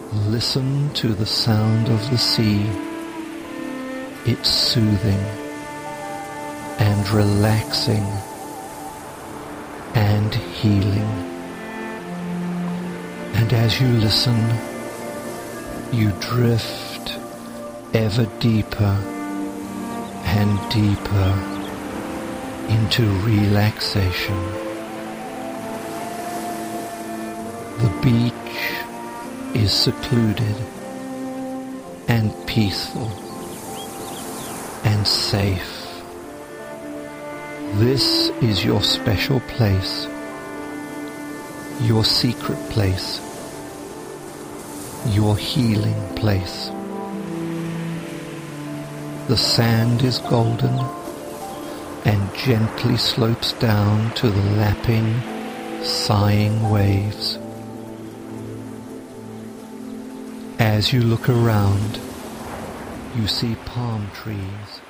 Listen to the sound of the sea. It's soothing and relaxing and healing. And as you listen, you drift ever deeper and deeper into relaxation. The beach is secluded and peaceful and safe. This is your special place, your secret place, your healing place. The sand is golden and gently slopes down to the lapping, sighing waves. As you look around, you see palm trees